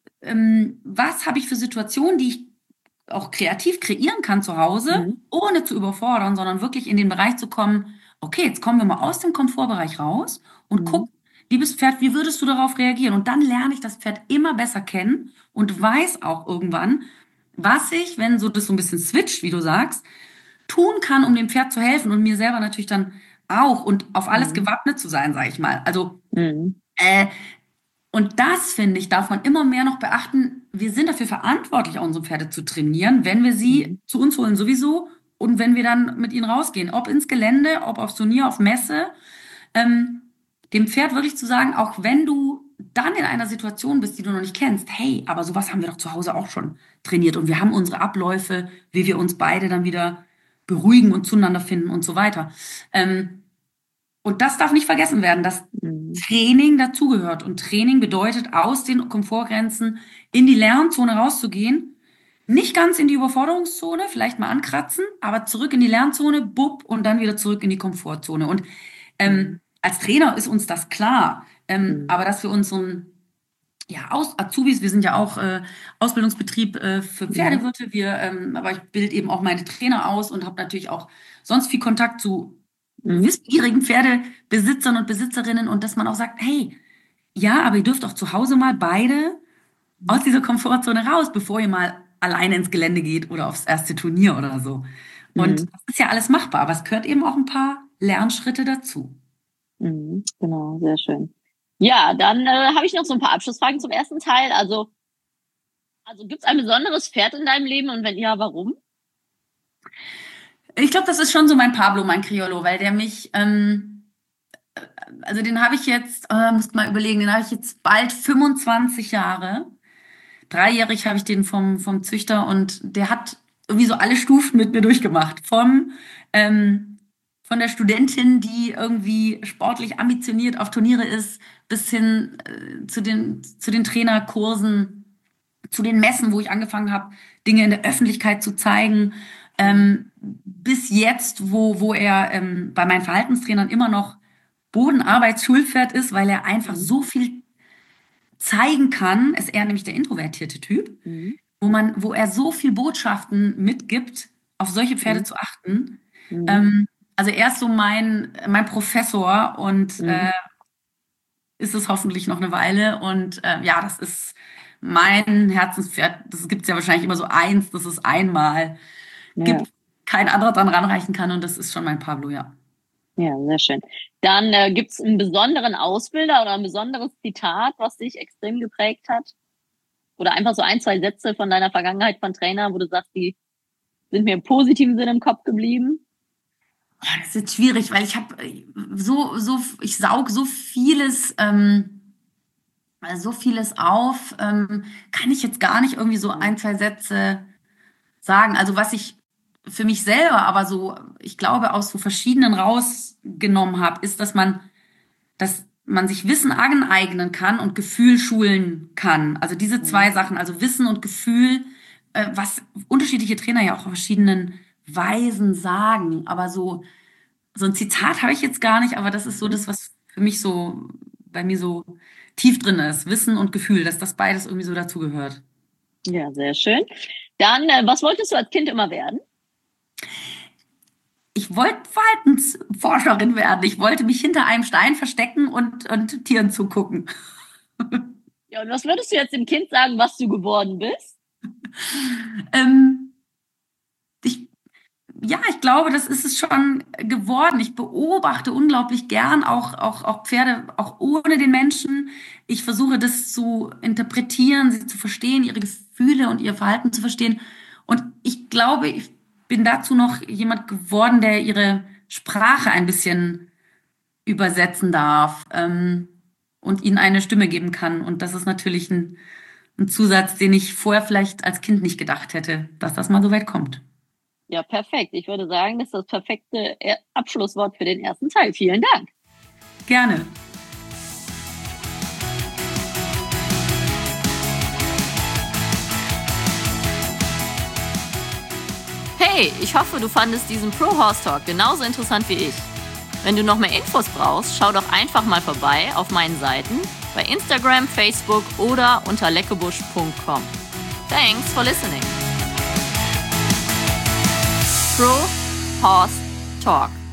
Was habe ich für Situationen, die ich auch kreativ kreieren kann zu Hause, ohne zu überfordern, sondern wirklich in den Bereich zu kommen, okay, jetzt kommen wir mal aus dem Komfortbereich raus und gucken, liebes Pferd, wie würdest du darauf reagieren? Und dann lerne ich das Pferd immer besser kennen und weiß auch irgendwann, was ich, wenn so das so ein bisschen switcht, wie du sagst, tun kann, um dem Pferd zu helfen und mir selber natürlich dann auch und auf alles gewappnet zu sein, sage ich mal. Also und das, finde ich, darf man immer mehr noch beachten. Wir sind dafür verantwortlich, unsere Pferde zu trainieren, wenn wir sie zu uns holen sowieso und wenn wir dann mit ihnen rausgehen, ob ins Gelände, ob aufs Turnier, auf Messe, dem Pferd wirklich zu sagen, auch wenn du dann in einer Situation bist, die du noch nicht kennst, hey, aber sowas haben wir doch zu Hause auch schon trainiert und wir haben unsere Abläufe, wie wir uns beide dann wieder beruhigen und zueinander finden und so weiter. Und das darf nicht vergessen werden, dass Training dazugehört. Und Training bedeutet, aus den Komfortgrenzen in die Lernzone rauszugehen. Nicht ganz in die Überforderungszone, vielleicht mal ankratzen, aber zurück in die Lernzone, bupp, und dann wieder zurück in die Komfortzone. Und als Trainer ist uns das klar. Aber dass wir uns so ja, Azubis, wir sind ja auch Ausbildungsbetrieb für Pferdewirte. Aber ich bilde eben auch meine Trainer aus und habe natürlich auch sonst viel Kontakt zu wissbegierigen Pferdebesitzern und Besitzerinnen und dass man auch sagt, hey, ja, aber ihr dürft auch zu Hause mal beide aus dieser Komfortzone raus, bevor ihr mal alleine ins Gelände geht oder aufs erste Turnier oder so. Und das ist ja alles machbar, aber es gehört eben auch ein paar Lernschritte dazu. Genau, sehr schön. Ja, dann habe ich noch so ein paar Abschlussfragen zum ersten Teil. Also gibt es ein besonderes Pferd in deinem Leben und wenn ja, warum? Ich glaube, das ist schon so mein Pablo, mein Criollo, weil der mich, also den habe ich jetzt, musst mal überlegen, den habe ich jetzt bald 25 Jahre. 3-jährig habe ich den vom Züchter und der hat irgendwie so alle Stufen mit mir durchgemacht. Von der Studentin, die irgendwie sportlich ambitioniert auf Turniere ist, bis hin zu den Trainerkursen, zu den Messen, wo ich angefangen habe, Dinge in der Öffentlichkeit zu zeigen, bis jetzt, wo er bei meinen Verhaltenstrainern immer noch Bodenarbeitsschulpferd ist, weil er einfach so viel zeigen kann, ist er nämlich der introvertierte Typ, wo er so viel Botschaften mitgibt, auf solche Pferde zu achten. Also er ist so mein Professor und ist es hoffentlich noch eine Weile. Und ja, das ist mein Herzenspferd. Das gibt es ja wahrscheinlich immer so eins, das es einmal gibt, kein anderer dran ranreichen kann. Und das ist schon mein Pablo, ja. Ja, sehr schön. Dann gibt es einen besonderen Ausbilder oder ein besonderes Zitat, was dich extrem geprägt hat? Oder einfach so 1, 2 Sätze von deiner Vergangenheit von Trainer, wo du sagst, die sind mir im positiven Sinne im Kopf geblieben? Das ist jetzt schwierig, weil ich habe ich saug so vieles auf, kann ich jetzt gar nicht irgendwie so 1, 2 Sätze sagen. Also was ich für mich selber aber so, ich glaube, aus so verschiedenen rausgenommen habe, ist, dass man sich Wissen aneignen kann und Gefühl schulen kann. Also diese 2 Sachen, also Wissen und Gefühl, was unterschiedliche Trainer ja auch auf verschiedenen Weisen sagen. Aber so ein Zitat habe ich jetzt gar nicht, aber das ist so das, was für mich so bei mir so tief drin ist. Wissen und Gefühl, dass das beides irgendwie so dazugehört. Ja, sehr schön. Dann, was wolltest du als Kind immer werden? Ich wollte Verhaltensforscherin werden. Ich wollte mich hinter einem Stein verstecken und Tieren zugucken. Ja, und was würdest du jetzt dem Kind sagen, was du geworden bist? Ich glaube, das ist es schon geworden. Ich beobachte unglaublich gern auch Pferde, auch ohne den Menschen. Ich versuche das zu interpretieren, sie zu verstehen, ihre Gefühle und ihr Verhalten zu verstehen. Und ich glaube, ich bin dazu noch jemand geworden, der ihre Sprache ein bisschen übersetzen darf und ihnen eine Stimme geben kann. Und das ist natürlich ein Zusatz, den ich vorher vielleicht als Kind nicht gedacht hätte, dass das mal so weit kommt. Ja, perfekt. Ich würde sagen, das ist das perfekte Abschlusswort für den ersten Teil. Vielen Dank. Gerne. Hey, ich hoffe, du fandest diesen Pro Horse Talk genauso interessant wie ich. Wenn du noch mehr Infos brauchst, schau doch einfach mal vorbei auf meinen Seiten bei Instagram, Facebook oder unter leckebusch.com. Thanks for listening. Pro Horse Talk.